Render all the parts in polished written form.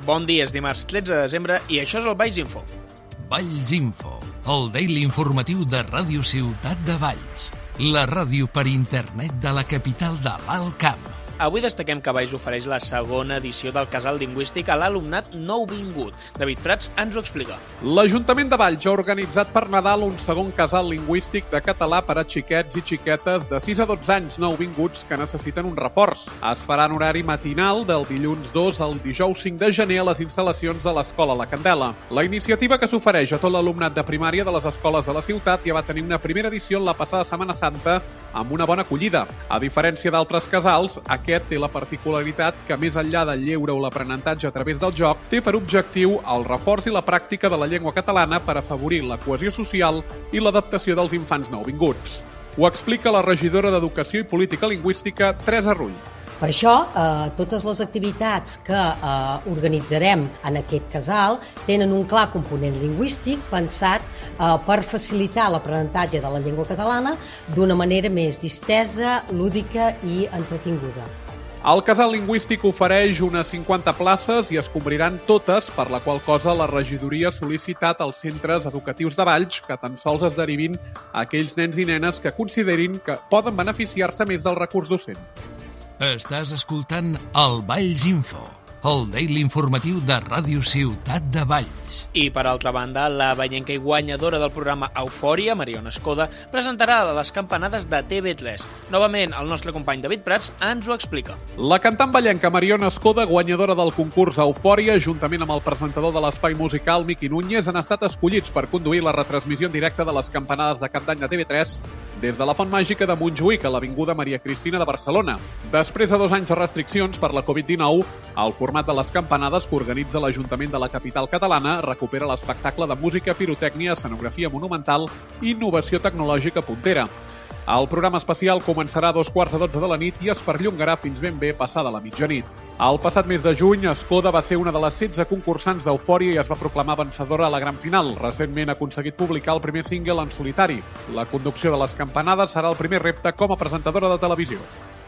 Bon dia, és dimarts 13 de desembre i això és el Valls Info. Valls Info, el daily informatiu de Ràdio Ciutat de Valls, la ràdio per internet de la capital de l'Alt Camp. Avui destaquem que Valls ofereix la segona edició del Casal Lingüístic a l'alumnat nouvingut. David Prats ens ho explica. L'Ajuntament de Valls ha organitzat per Nadal un segon Casal Lingüístic de català per a xiquets i xiquetes de 6 a 12 anys nouvinguts que necessiten un reforç. Es farà en horari matinal del dilluns 2 al dijous 5 de gener a les instal·lacions de l'Escola La Candela. La iniciativa que s'ofereix a tot l'alumnat de primària de les escoles de la ciutat ja va tenir una primera edició en la passada Setmana Santa amb una bona acollida. A diferència d'altres casals, aquest té la particularitat que, més enllà del lleure o l'aprenentatge a través del joc, té per objectiu el reforç i la pràctica de la llengua catalana per afavorir la cohesió social i l'adaptació dels infants nouvinguts. Ho explica la regidora d'Educació i Política Lingüística, Teresa Rull. Per això, totes les activitats que organitzarem en aquest casal tenen un clar component lingüístic pensat per facilitar l'aprenentatge de la llengua catalana d'una manera més distesa, lúdica i entretinguda. El Casal Lingüístic ofereix unes 50 places i es cobriran totes, per la qual cosa la regidoria ha sol·licitat als centres educatius de Valls que tan sols es derivin a aquells nens i nenes que considerin que poden beneficiar-se més del recurs docent. Estàs escoltant el Valls Info, el daily informatiu de Ràdio Ciutat de Valls. I, per altra banda, la vallenca i guanyadora del programa Eufòria, Mariona Escoda, presentarà les campanades de TV3. Novament, el nostre company David Prats ens ho explica. La cantant vallenca Mariona Escoda, guanyadora del concurs Eufòria, juntament amb el presentador de l'espai musical, Miqui Núñez, han estat escollits per conduir la retransmissió en directe de les campanades de Cap d'Any de TV3 des de la Font Màgica de Montjuïc a l'Avinguda Maria Cristina de Barcelona. Després de 2 anys de restriccions per la Covid-19, el format de les campanades que organitza l'Ajuntament de la capital catalana recupera l'espectacle de música, pirotècnia, escenografia monumental i innovació tecnològica puntera. El programa especial començarà a 2:15 de la nit i es perllongarà fins ben bé passada la mitjanit. El passat mes de juny, Escoda va ser una de les 16 concursants d'Eufòria i es va proclamar vencedora a la gran final. Recentment ha aconseguit publicar el primer single en solitari. La conducció de les campanades serà el primer repte com a presentadora de televisió.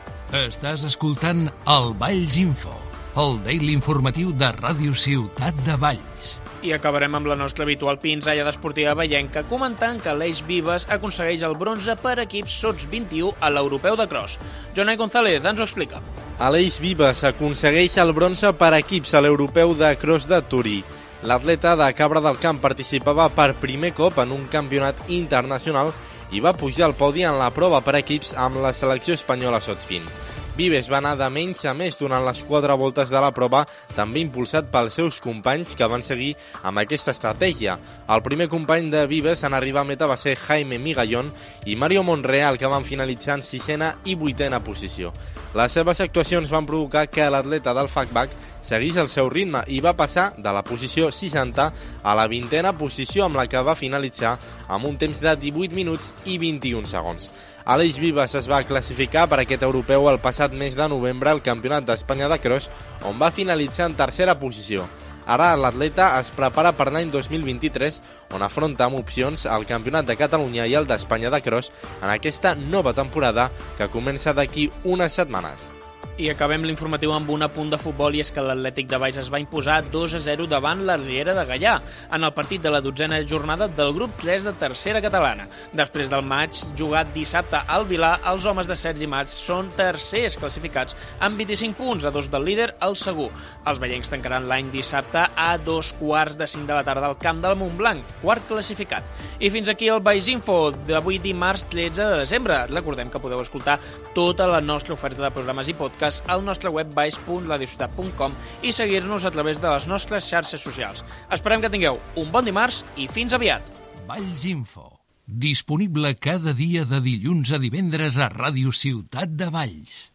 Estàs escoltant el Valls Info, el daily informatiu de Ràdio Ciutat de Valls. I acabarem amb la nostra habitual pinzellada esportiva vallenca comentant que l'Eix Vives aconsegueix el bronze per equips sots 21 a l'Europeu de Cross. Jonai González ens ho explica. L'Eix Vives aconsegueix el bronze per equips a l'Europeu de Cross de Turí. L'atleta de Cabra del Camp participava per primer cop en un campionat internacional i va pujar al podi en la prova per equips amb la selecció espanyola sots 20. Vives va anar de menys a més durant les 4 voltes de la prova, també impulsat pels seus companys que van seguir amb aquesta estratègia. El primer company de Vives en arribar a meta va ser Jaime Migallón i Mario Monreal, que van finalitzar en 6a i 8a posició. Les seves actuacions van provocar que l'atleta del FACBAC seguís el seu ritme i va passar de la posició 60 a la 20a posició, amb la que va finalitzar amb un temps de 18 minuts i 21 segons. L'Eix Vives es va classificar per aquest europeu el passat mes de novembre al Campionat d'Espanya de Cross, on va finalitzar en 3a posició. Ara l'atleta es prepara per l'any 2023, on afronta amb opcions el Campionat de Catalunya i el d'Espanya de Cross en aquesta nova temporada que comença d'aquí unes setmanes. I acabem l'informatiu amb un apunt de futbol, i és que l'Atlètic de Valls es va imposar 2-0 davant la Riera de Gaià en el partit de la 12a jornada del grup 3 de tercera catalana. Després del maig jugat dissabte al Vilà, els homes de Sergi Mats són tercers classificats amb 25 punts, a 2 del líder, el Segur. Els vallencs tancaran l'any dissabte a 2:45 de la tarda al camp del Montblanc, quart classificat. I fins aquí el Valls Info d'avui dimarts 13 de desembre. Recordem que podeu escoltar tota la nostra oferta de programes i podcasts al nostre web valls.radiociutat.com i seguir-nos a través de les nostres xarxes socials. Esperem que tingueu un bon dimarts i fins aviat. Valls Info, disponible cada dia de dilluns a divendres a Ràdio Ciutat de Valls.